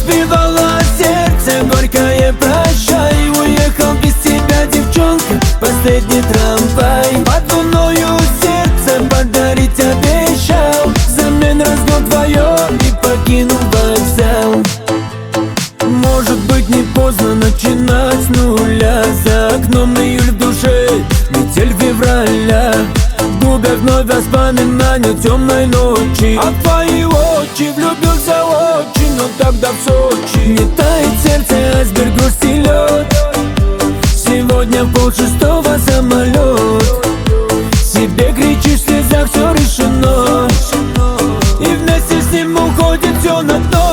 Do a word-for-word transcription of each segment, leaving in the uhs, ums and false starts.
разбивала сердце горькое прощай. Уехал без тебя, девчонка, последний трамвай. Под луною сердце подарить обещал, взамен разгон вдвоем и покинул вокзал. Может быть, не поздно начинать с нуля. За окном июль, в душе метель февраля. В губах вновь воспоминания темной ночи. А в твои очи влюбился очень, но тогда в Сочи. Не тает сердце, айсберг, грусть и лед. Сегодня в полшестого самолет. Себе кричишь в слезах, все решено, и вместе с ним уходит все на дно.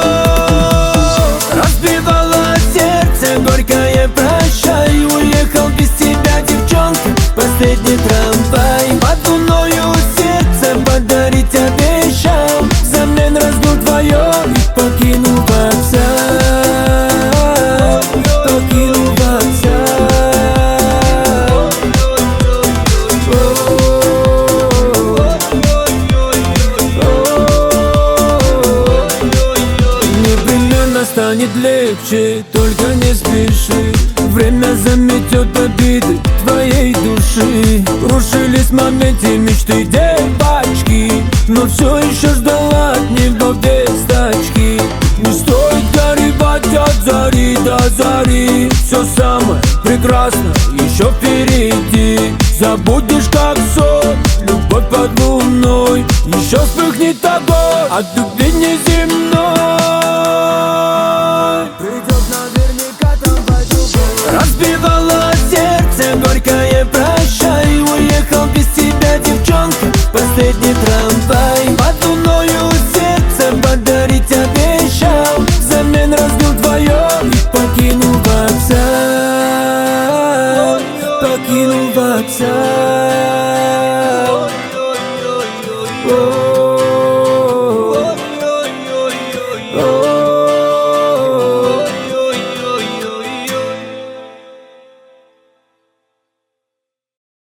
Разбивала сердце горькое прощай. Уехал без тебя, девчонка, последний трамвай. Под луною сердце подарить обещал, взамен разгул вдвоем и покинул вокзал. Покинул вокзал. Непременно станет легче, только не спеши. Время заметет обиды твоей души. Рушились в моменте мечты девочки, но все еще ждала от него весточки. Не стоит горевать от зари до зари. Все самое прекрасное еще впереди. Забудешь как сон, любовь под луной еще вспыхнет огонь. От